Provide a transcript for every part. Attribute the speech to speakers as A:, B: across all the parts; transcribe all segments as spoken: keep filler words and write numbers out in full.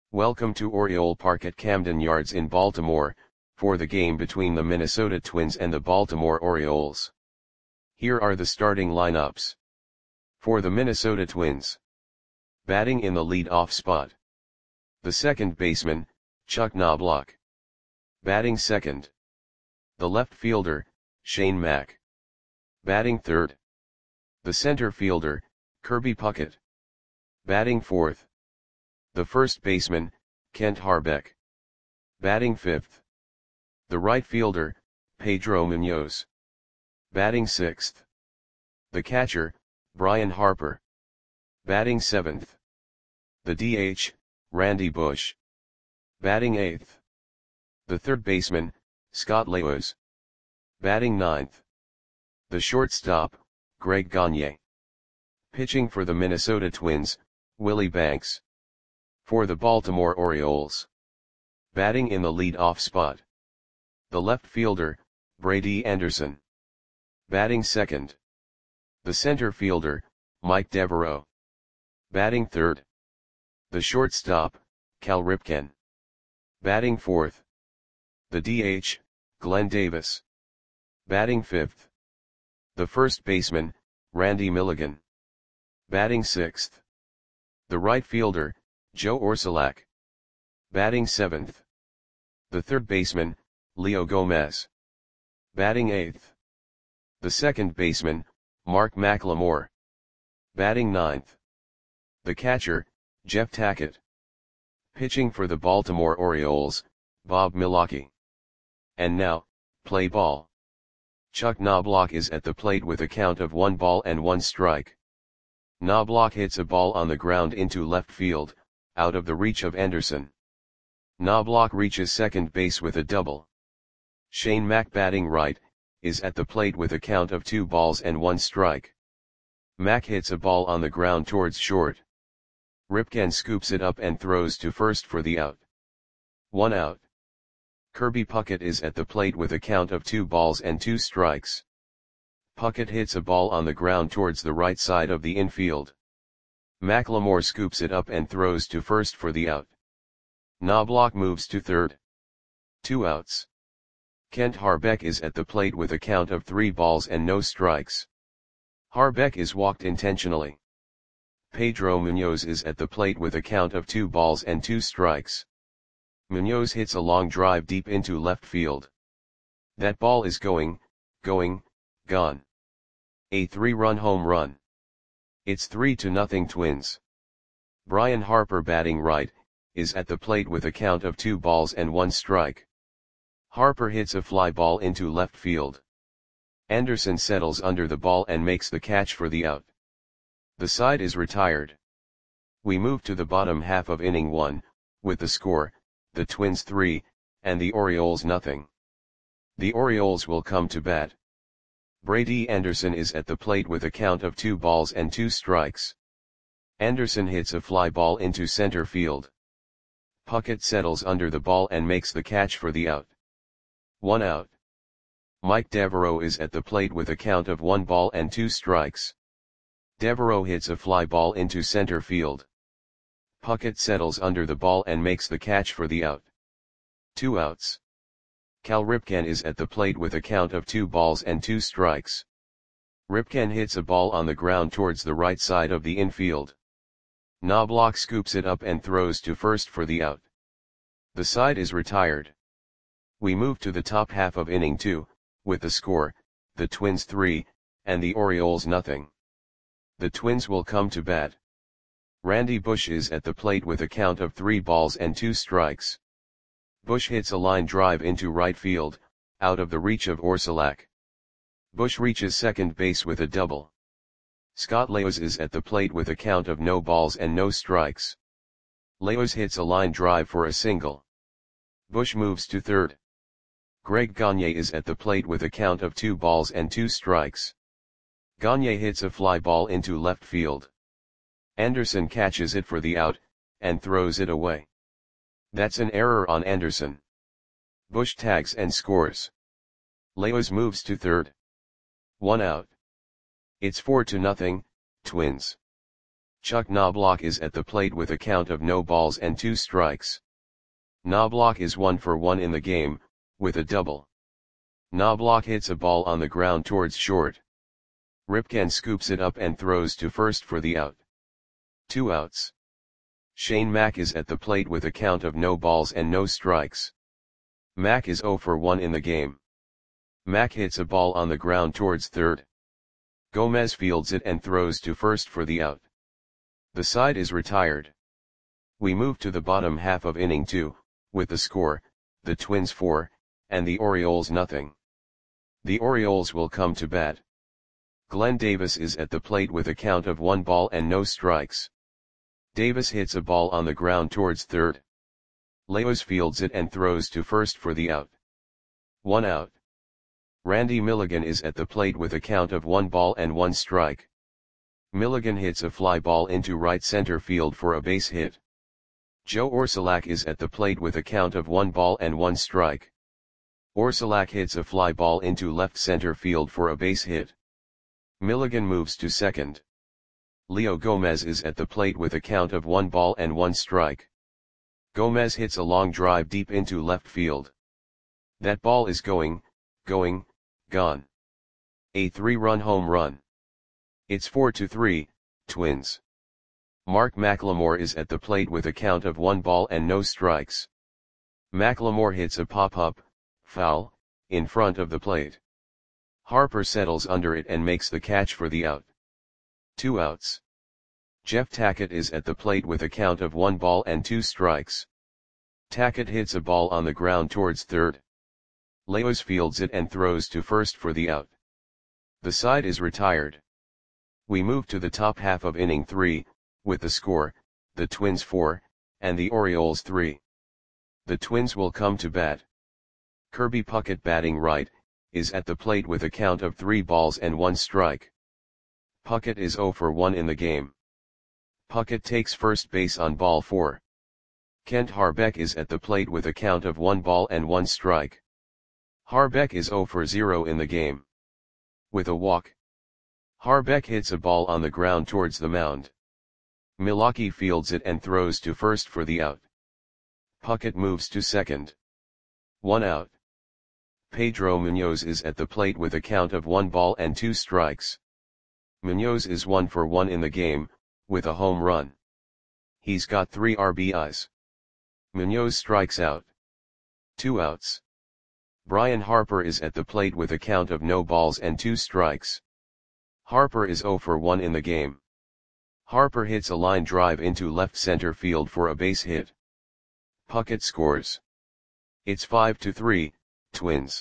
A: Welcome to Oriole Park at Camden Yards in Baltimore, for the game between the Minnesota Twins and the Baltimore Orioles. Here are the starting lineups. For the Minnesota Twins. Batting in the lead-off spot. The second baseman, Chuck Knobloch. Batting second. The left fielder, Shane Mack. Batting third. The center fielder, Kirby Puckett. Batting fourth. The first baseman, Kent Hrbek. Batting fifth. The right fielder, Pedro Munoz. Batting sixth. The catcher, Brian Harper. Batting seventh. The D H, Randy Bush. Batting eighth. The third baseman, Scott Lewis. Batting ninth. The shortstop, Greg Gagne. Pitching for the Minnesota Twins, Willie Banks. For the Baltimore Orioles. Batting in the lead-off spot. The left fielder, Brady Anderson. Batting second. The center fielder, Mike Devereaux. Batting third. The shortstop, Cal Ripken. Batting fourth. The D H, Glenn Davis. Batting fifth. The first baseman, Randy Milligan. Batting sixth. The right fielder, Joe Orsulak. Batting seventh. The third baseman, Leo Gomez. Batting eighth. The second baseman, Mark McLemore. Batting ninth. The catcher, Jeff Tackett. Pitching for the Baltimore Orioles, Bob Milwaukee. And now, play ball. Chuck Knobloch is at the plate with a count of one ball and one strike. Knobloch hits a ball on the ground into left field, out of the reach of Anderson. Knobloch reaches second base with a double. Shane Mack, batting right, is at the plate with a count of two balls and one strike. Mack hits a ball on the ground towards short. Ripken scoops it up and throws to first for the out. One out. Kirby Puckett is at the plate with a count of two balls and two strikes. Puckett hits a ball on the ground towards the right side of the infield. McLemore scoops it up and throws to first for the out. Knobloch moves to third. Two outs. Kent Hrbek is at the plate with a count of three balls and no strikes. Hrbek is walked intentionally. Pedro Munoz is at the plate with a count of two balls and two strikes. Munoz hits a long drive deep into left field. That ball is going, going, gone. A three-run home run. It's three to nothing Twins. Brian Harper, batting right, is at the plate with a count of two balls and one strike. Harper hits a fly ball into left field. Anderson settles under the ball and makes the catch for the out. The side is retired. We move to the bottom half of inning one, with the score, the Twins three, and the Orioles nothing. The Orioles will come to bat. Brady Anderson is at the plate with a count of two balls and two strikes. Anderson hits a fly ball into center field. Puckett settles under the ball and makes the catch for the out. One out. Mike Devereaux is at the plate with a count of one ball and two strikes. Devereaux hits a fly ball into center field. Puckett settles under the ball and makes the catch for the out. Two outs. Cal Ripken is at the plate with a count of two balls and two strikes. Ripken hits a ball on the ground towards the right side of the infield. Knobloch scoops it up and throws to first for the out. The side is retired. We move to the top half of inning two, with the score, the Twins three, and the Orioles nothing. The Twins will come to bat. Randy Bush is at the plate with a count of three balls and two strikes. Bush hits a line drive into right field, out of the reach of Orsulak. Bush reaches second base with a double. Scott Lewis is at the plate with a count of no balls and no strikes. Lewis hits a line drive for a single. Bush moves to third. Greg Gagne is at the plate with a count of two balls and two strikes. Gagne hits a fly ball into left field. Anderson catches it for the out, and throws it away. That's an error on Anderson. Bush tags and scores. Lewis moves to third. One out. It's four to nothing, Twins. Chuck Knobloch is at the plate with a count of no balls and two strikes. Knobloch is one for one in the game, with a double. Knobloch hits a ball on the ground towards short. Ripken scoops it up and throws to first for the out. Two outs. Shane Mack is at the plate with a count of no balls and no strikes. Mack is zero for one in the game. Mack hits a ball on the ground towards third. Gomez fields it and throws to first for the out. The side is retired. We move to the bottom half of inning two, with the score, the Twins four, and the Orioles nothing. The Orioles will come to bat. Glenn Davis is at the plate with a count of one ball and no strikes. Davis hits a ball on the ground towards third. Leos fields it and throws to first for the out. One out. Randy Milligan is at the plate with a count of one ball and one strike. Milligan hits a fly ball into right center field for a base hit. Joe Orsulak is at the plate with a count of one ball and one strike. Orsulak hits a fly ball into left center field for a base hit. Milligan moves to second. Leo Gomez is at the plate with a count of one ball and one strike. Gomez hits a long drive deep into left field. That ball is going, going, gone. A three-run home run. It's four to three, Twins. Mark McLemore is at the plate with a count of one ball and no strikes. McLemore hits a pop-up, foul, in front of the plate. Harper settles under it and makes the catch for the out. Two outs. Jeff Tackett is at the plate with a count of one ball and two strikes. Tackett hits a ball on the ground towards third. Leos fields it and throws to first for the out. The side is retired. We move to the top half of inning three, with the score, the Twins four, and the Orioles three. The Twins will come to bat. Kirby Puckett, batting right, is at the plate with a count of three balls and one strike. Puckett is zero for one in the game. Puckett takes first base on ball four. Kent Harbeck is at the plate with a count of one ball and one strike. Harbeck is zero for zero in the game. With a walk. Harbeck hits a ball on the ground towards the mound. Milwaukee fields it and throws to first for the out. Puckett moves to second. One out. Pedro Munoz is at the plate with a count of one ball and two strikes. Munoz is one for one in the game, with a home run. He's got three R B Is. Munoz strikes out. Two outs. Brian Harper is at the plate with a count of no balls and two strikes. Harper is zero for one in the game. Harper hits a line drive into left center field for a base hit. Puckett scores. It's five to three, Twins.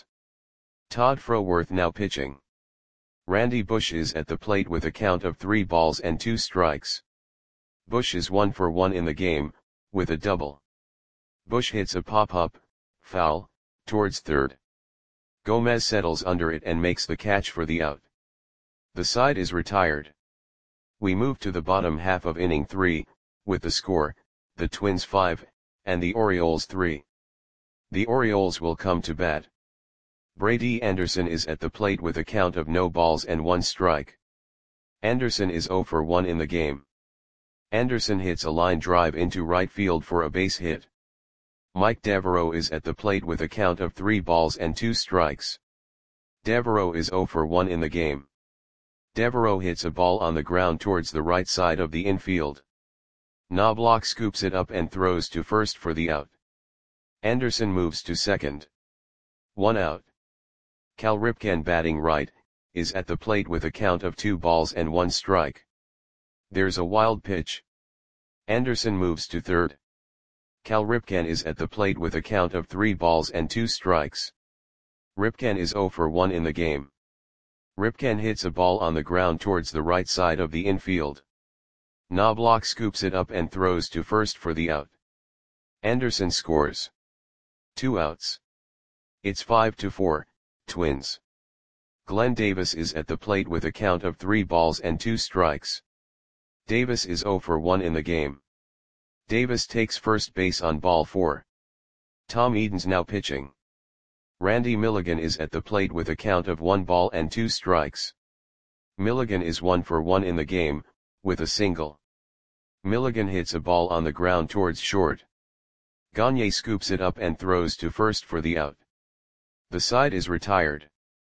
A: Todd Froworth now pitching. Randy Bush is at the plate with a count of three balls and two strikes. Bush is one for one in the game, with a double. Bush hits a pop-up, foul, towards third. Gomez settles under it and makes the catch for the out. The side is retired. We move to the bottom half of inning three, with the score, the Twins five, and the Orioles three. The Orioles will come to bat. Brady Anderson is at the plate with a count of no balls and one strike. Anderson is zero for one in the game. Anderson hits a line drive into right field for a base hit. Mike Devereaux is at the plate with a count of three balls and two strikes. Devereaux is zero for one in the game. Devereaux hits a ball on the ground towards the right side of the infield. Knobloch scoops it up and throws to first for the out. Anderson moves to second. One out. Cal Ripken, batting right, is at the plate with a count of two balls and one strike. There's a wild pitch. Anderson moves to third. Cal Ripken is at the plate with a count of three balls and two strikes. Ripken is zero for one in the game. Ripken hits a ball on the ground towards the right side of the infield. Knobloch scoops it up and throws to first for the out. Anderson scores. Two outs. It's five to four, Twins. Glenn Davis is at the plate with a count of three balls and two strikes. Davis is zero for one in the game. Davis takes first base on ball four. Tom Eden's now pitching. Randy Milligan is at the plate with a count of one ball and two strikes. Milligan is one for one in the game, with a single. Milligan hits a ball on the ground towards short. Gagne scoops it up and throws to first for the out. The side is retired.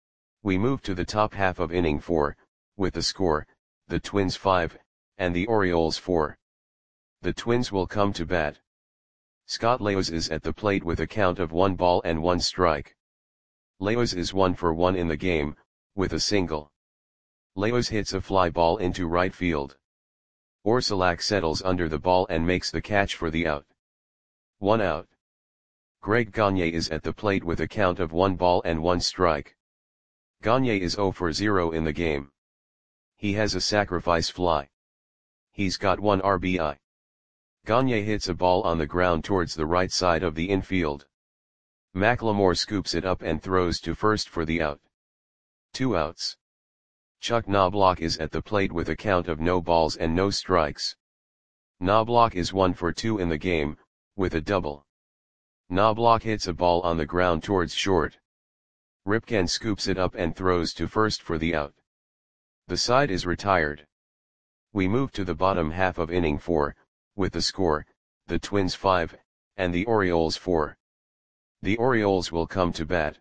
A: We move to the top half of inning four, with the score, the Twins five, and the Orioles four. The Twins will come to bat. Scott Leos is at the plate with a count of one ball and one strike. Leos is one for one in the game, with a single. Leos hits a fly ball into right field. Orsulak settles under the ball and makes the catch for the out. One out. Greg Gagne is at the plate with a count of one ball and one strike. Gagne is zero for zero in the game. He has a sacrifice fly. He's got one R B I. Gagne hits a ball on the ground towards the right side of the infield. McLemore scoops it up and throws to first for the out. Two outs. Chuck Knobloch is at the plate with a count of no balls and no strikes. Knobloch is one for two in the game, with a double. Knobloch hits a ball on the ground towards short. Ripken scoops it up and throws to first for the out. The side is retired. We move to the bottom half of inning four, with the score, the Twins five, and the Orioles four. The Orioles will come to bat.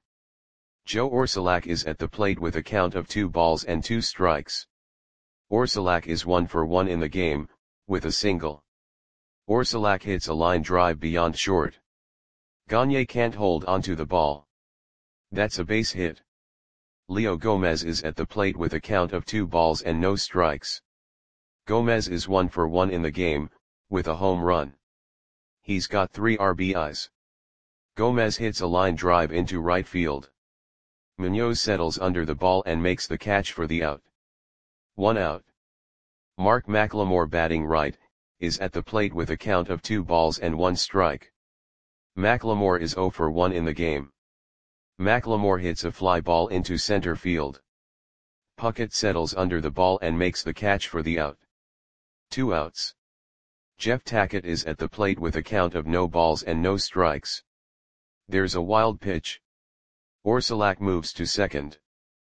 A: Joe Orsulak is at the plate with a count of two balls and two strikes. Orsulak is one for one in the game, with a single. Orsulak hits a line drive beyond short. Gagne can't hold onto the ball. That's a base hit. Leo Gomez is at the plate with a count of two balls and no strikes. Gomez is one for one in the game, with a home run. He's got three R B Is. Gomez hits a line drive into right field. Munoz settles under the ball and makes the catch for the out. One out. Mark McLemore, batting right, is at the plate with a count of two balls and one strike. McLemore is zero for one in the game. McLemore hits a fly ball into center field. Puckett settles under the ball and makes the catch for the out. Two outs. Jeff Tackett is at the plate with a count of no balls and no strikes. There's a wild pitch. Orsulak moves to second.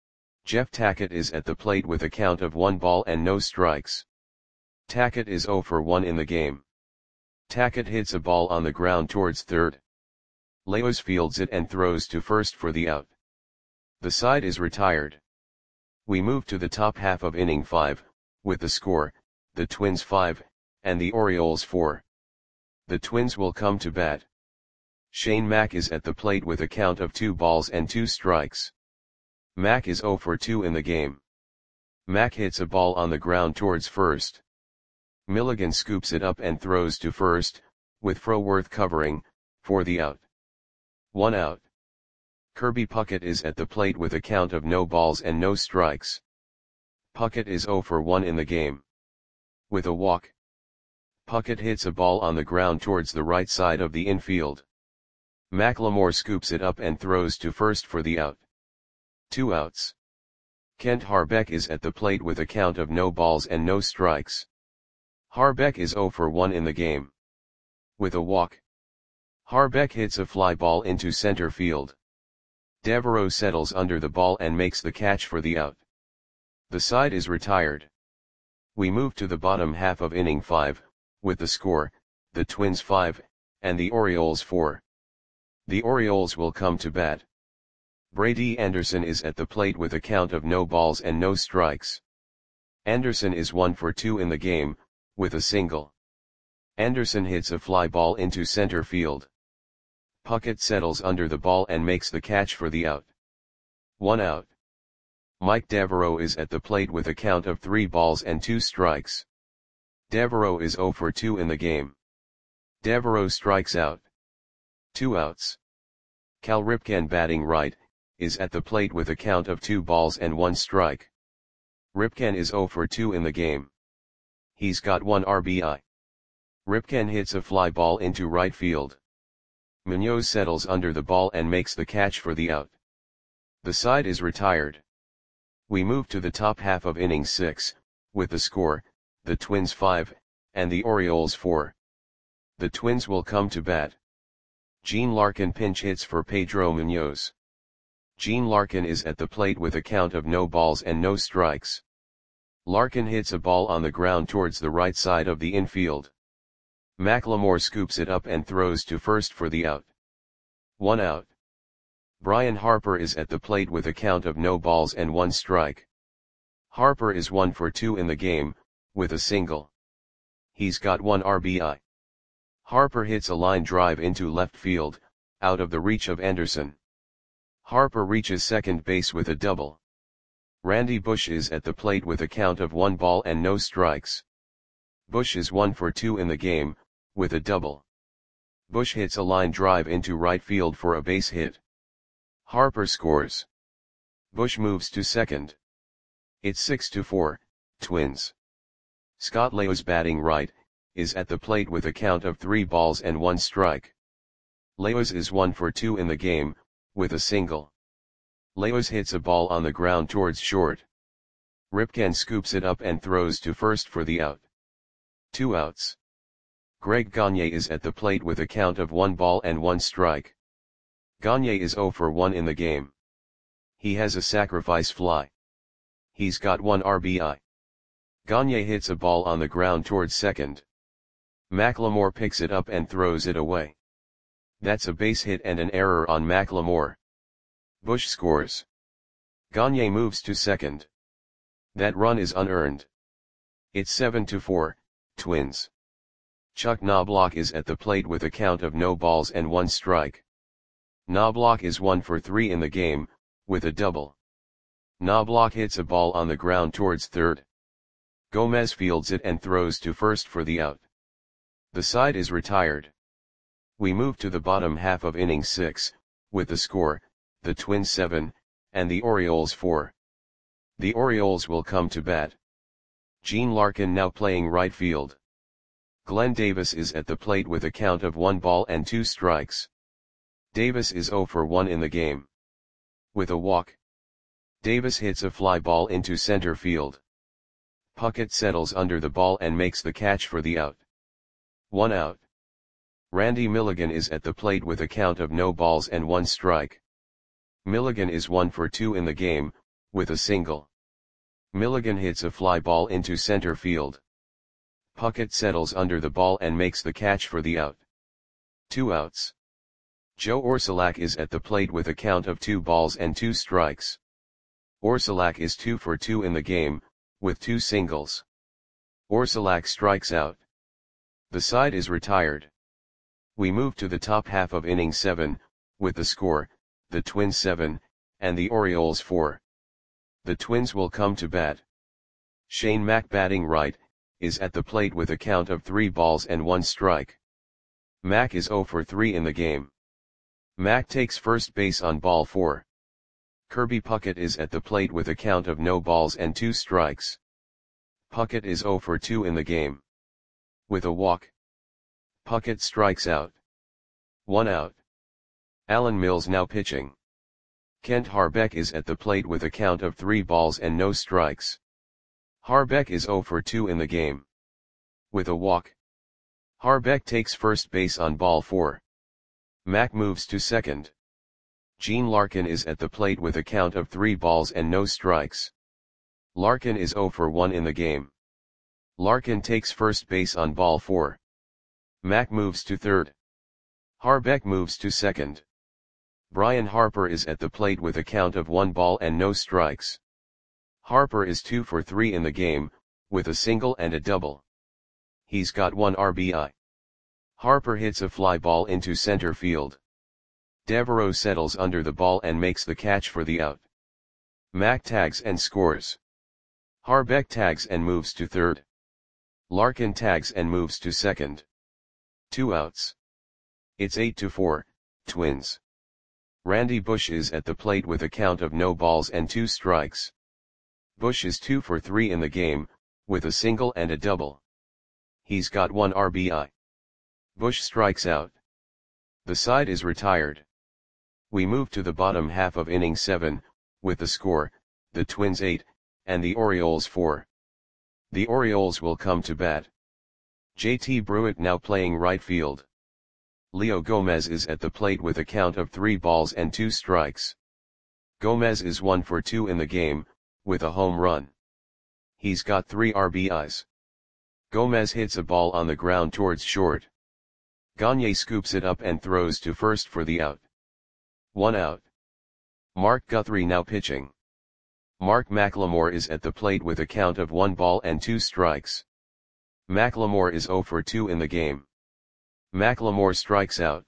A: Jeff Tackett is at the plate with a count of one ball and no strikes. Tackett is zero for one in the game. Tackett hits a ball on the ground towards third. Leos fields it and throws to first for the out. The side is retired. We move to the top half of inning five, with the score, the Twins five, and the Orioles four. The Twins will come to bat. Shane Mack is at the plate with a count of two balls and two strikes. Mack is zero for two in the game. Mack hits a ball on the ground towards first. Milligan scoops it up and throws to first, with Froworth covering, for the out. One out. Kirby Puckett is at the plate with a count of no balls and no strikes. Puckett is zero for one in the game. With a walk. Puckett hits a ball on the ground towards the right side of the infield. McLemore scoops it up and throws to first for the out. Two outs. Kent Harbeck is at the plate with a count of no balls and no strikes. Harbeck is zero for one in the game. With a walk. Harbeck hits a fly ball into center field. Devereaux settles under the ball and makes the catch for the out. The side is retired. We move to the bottom half of inning five, with the score, the Twins five, and the Orioles four. The Orioles will come to bat. Brady Anderson is at the plate with a count of no balls and no strikes. Anderson is one for two in the game, with a single. Anderson hits a fly ball into center field. Puckett settles under the ball and makes the catch for the out. One out. Mike Devereaux is at the plate with a count of three balls and two strikes. Devereaux is zero for two in the game. Devereaux strikes out. Two outs. Cal Ripken, batting right, is at the plate with a count of two balls and one strike. Ripken is zero for two in the game. He's got one R B I. Ripken hits a fly ball into right field. Munoz settles under the ball and makes the catch for the out. The side is retired. We move to the top half of inning six, with the score, the Twins five, and the Orioles four. The Twins will come to bat. Gene Larkin pinch hits for Pedro Munoz. Gene Larkin is at the plate with a count of no balls and no strikes. Larkin hits a ball on the ground towards the right side of the infield. McLemore scoops it up and throws to first for the out. One out. Brian Harper is at the plate with a count of no balls and one strike. Harper is one for two in the game, with a single. He's got one R B I. Harper hits a line drive into left field, out of the reach of Anderson. Harper reaches second base with a double. Randy Bush is at the plate with a count of one ball and no strikes. Bush is one for two in the game, with a double. Bush hits a line drive into right field for a base hit. Harper scores. Bush moves to second. It's six to four, Twins. Scott Leos, batting right, is at the plate with a count of three balls and one strike. Leos is one for two in the game, with a single. Leos hits a ball on the ground towards short. Ripken scoops it up and throws to first for the out. Two outs. Greg Gagne is at the plate with a count of one ball and one strike. Gagne is zero for one in the game. He has a sacrifice fly. He's got one R B I. Gagne hits a ball on the ground towards second. McLemore picks it up and throws it away. That's a base hit and an error on McLemore. Bush scores. Gagne moves to second. That run is unearned. It's seven to four, Twins. Chuck Knobloch is at the plate with a count of no balls and one strike. Knobloch is one for three in the game, with a double. Knobloch hits a ball on the ground towards third. Gomez fields it and throws to first for the out. The side is retired. We move to the bottom half of inning six, with the score, the Twins seven, and the Orioles four. The Orioles will come to bat. Gene Larkin now playing right field. Glenn Davis is at the plate with a count of one ball and two strikes. Davis is zero for one in the game. With a walk. Davis hits a fly ball into center field. Puckett settles under the ball and makes the catch for the out. One out. Randy Milligan is at the plate with a count of no balls and one strike. Milligan is one for two in the game, with a single. Milligan hits a fly ball into center field. Puckett settles under the ball and makes the catch for the out. Two outs. Joe Orsulak is at the plate with a count of two balls and two strikes. Orsulak is two for two in the game, with two singles. Orsulak strikes out. The side is retired. We move to the top half of inning seven, with the score, the Twins seven, and the Orioles four. The Twins will come to bat. Shane Mack, batting right, is at the plate with a count of three balls and one strike. Mack is zero for three in the game. Mack takes first base on ball four. Kirby Puckett is at the plate with a count of no balls and two strikes. Puckett is zero for two in the game. With a walk. Puckett strikes out. One out. Alan Mills now pitching. Kent Harbeck is at the plate with a count of three balls and no strikes. Harbeck is zero for two in the game. With a walk. Harbeck takes first base on ball four. Mack moves to second. Gene Larkin is at the plate with a count of three balls and no strikes. Larkin is zero for one in the game. Larkin takes first base on ball four. Mack moves to third. Harbeck moves to second. Brian Harper is at the plate with a count of one ball and no strikes. Harper is two for three in the game, with a single and a double. He's got one R B I. Harper hits a fly ball into center field. Devereaux settles under the ball and makes the catch for the out. Mack tags and scores. Harbeck tags and moves to third. Larkin tags and moves to second. Two outs. It's eight to four, Twins. Randy Bush is at the plate with a count of no balls and two strikes. Bush is two for three in the game, with a single and a double. He's got one R B I. Bush strikes out. The side is retired. We move to the bottom half of inning seven, with the score, the Twins eight, and the Orioles four. The Orioles will come to bat. J T Brewitt now playing right field. Leo Gomez is at the plate with a count of three balls and two strikes. Gomez is one for two in the game, with a home run. He's got three R B Is. Gomez hits a ball on the ground towards short. Gagne scoops it up and throws to first for the out. One out. Mark Guthrie now pitching. Mark McLemore is at the plate with a count of one ball and two strikes. McLemore is zero for two in the game. McLemore strikes out.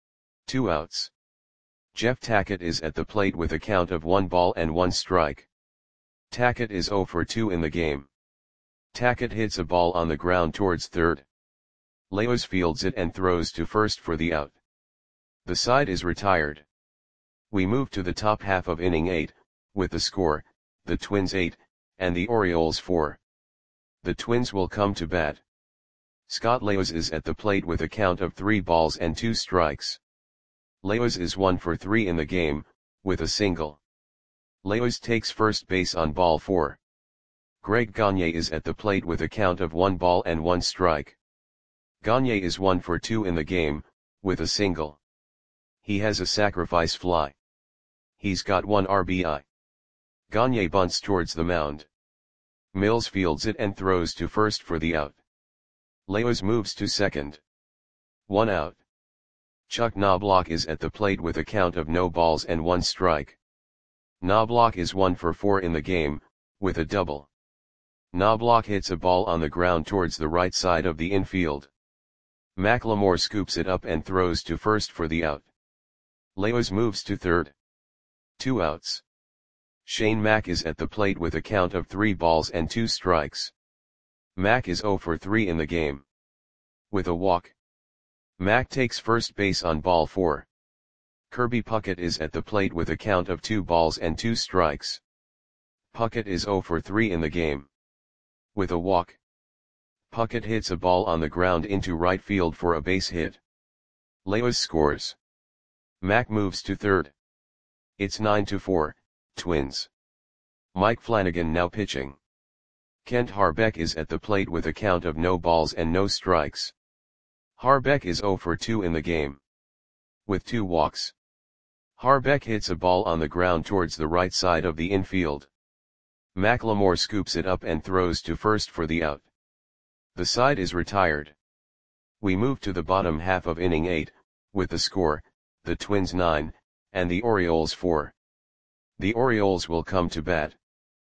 A: Two outs. Jeff Tackett is at the plate with a count of one ball and one strike. Tackett is zero for two in the game. Tackett hits a ball on the ground towards third. Leos fields it and throws to first for the out. The side is retired. We move to the top half of inning eight, with the score, the Twins eight, and the Orioles four. The Twins will come to bat. Scott Leos is at the plate with a count of three balls and two strikes. Leos is one for three in the game, with a single. Leos takes first base on ball four. Greg Gagne is at the plate with a count of one ball and one strike. Gagne is one for two in the game, with a single. He has a sacrifice fly. He's got one R B I. Gagne bunts towards the mound. Mills fields it and throws to first for the out. Leos moves to second. One out. Chuck Knobloch is at the plate with a count of no balls and one strike. Knobloch is one for four in the game, with a double. Knobloch hits a ball on the ground towards the right side of the infield. McLemore scoops it up and throws to first for the out. Leos moves to third. Two outs. Shane Mack is at the plate with a count of three balls and two strikes. Mack is zero for three in the game. With a walk. Mack takes first base on ball four. Kirby Puckett is at the plate with a count of two balls and two strikes. Puckett is zero for three in the game. With a walk. Puckett hits a ball on the ground into right field for a base hit. Leos scores. Mack moves to third. It's nine to four, Twins. Mike Flanagan now pitching. Kent Harbeck is at the plate with a count of no balls and no strikes. Harbeck is zero for two in the game. With two walks. Harbeck hits a ball on the ground towards the right side of the infield. McLemore scoops it up and throws to first for the out. The side is retired. We move to the bottom half of inning eight, with the score, the Twins nine, and the Orioles four. The Orioles will come to bat.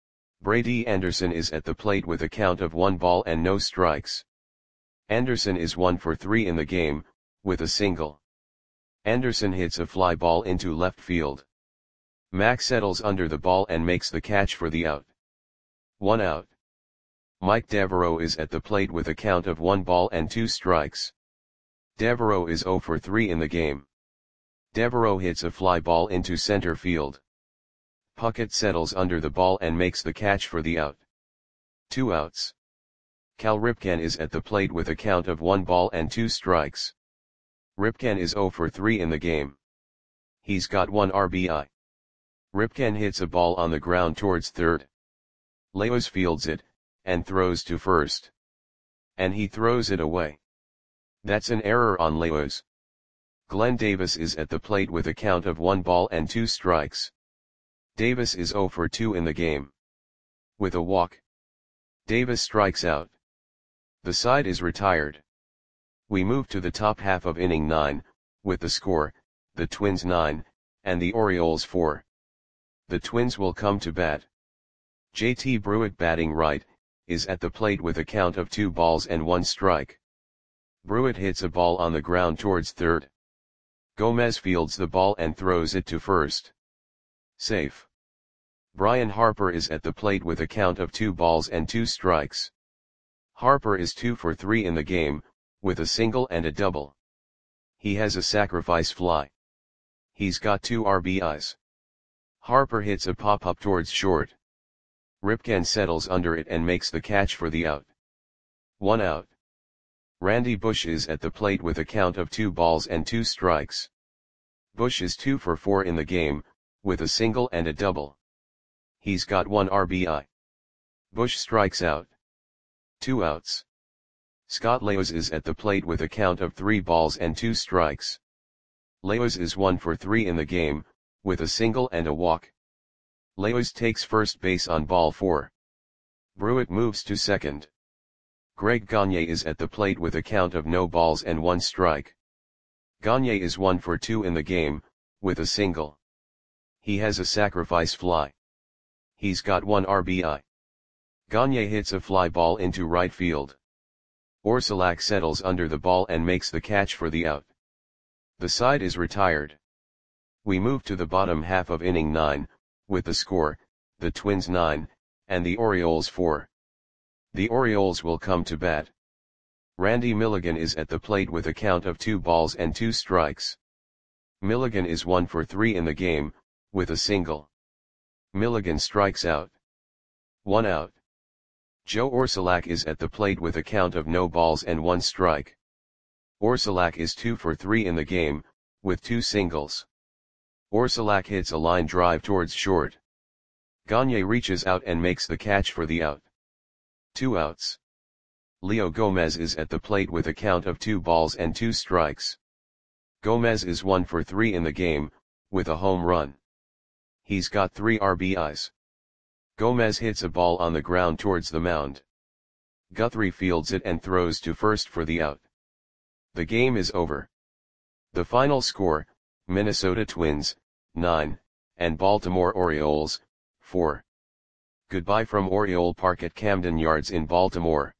A: Brady Anderson is at the plate with a count of one ball and no strikes. Anderson is one for three in the game, with a single. Anderson hits a fly ball into left field. Mack settles under the ball and makes the catch for the out. One out. Mike Devereaux is at the plate with a count of one ball and two strikes. Devereaux is zero for three in the game. Devereaux hits a fly ball into center field. Puckett settles under the ball and makes the catch for the out. Two outs. Cal Ripken is at the plate with a count of one ball and two strikes. Ripken is zero for three in the game. He's got one R B I. Ripken hits a ball on the ground towards third. Leos fields it, and throws to first. And he throws it away. That's an error on Leos. Glenn Davis is at the plate with a count of one ball and two strikes. Davis is zero for two in the game. With a walk. Davis strikes out. The side is retired. We move to the top half of inning nine, with the score, the Twins nine, and the Orioles four. The Twins will come to bat. J T Brewitt batting right, is at the plate with a count of two balls and one strike. Brewitt hits a ball on the ground towards third. Gomez fields the ball and throws it to first. Safe. Brian Harper is at the plate with a count of two balls and two strikes. Harper is two for three in the game, with a single and a double. He has a sacrifice fly. He's got two R B Is. Harper hits a pop-up towards short. Ripken settles under it and makes the catch for the out. One out. Randy Bush is at the plate with a count of two balls and two strikes. Bush is two for four in the game, with a single and a double. He's got one R B I. Bush strikes out. Two outs. Scott Leos is at the plate with a count of three balls and two strikes. Leos is one for three in the game, with a single and a walk. Leos takes first base on ball four. Brewitt moves to second. Greg Gagne is at the plate with a count of no balls and one strike. Gagne is one for two in the game, with a single. He has a sacrifice fly. He's got one R B I. Gagne hits a fly ball into right field. Orsulak settles under the ball and makes the catch for the out. The side is retired. We move to the bottom half of inning nine, with the score, the Twins nine, and the Orioles four. The Orioles will come to bat. Randy Milligan is at the plate with a count of two balls and two strikes. Milligan is one for three in the game, with a single. Milligan strikes out. One out. Joe Orsulak is at the plate with a count of no balls and one strike. Orsulak is two for three in the game, with two singles. Orsulak hits a line drive towards short. Gagne reaches out and makes the catch for the out. Two outs. Leo Gomez is at the plate with a count of two balls and two strikes. Gomez is one for three in the game, with a home run. He's got three R B Is. Gomez hits a ball on the ground towards the mound. Guthrie fields it and throws to first for the out. The game is over. The final score, Minnesota Twins, nine, and Baltimore Orioles, four. Goodbye from Oriole Park at Camden Yards in Baltimore.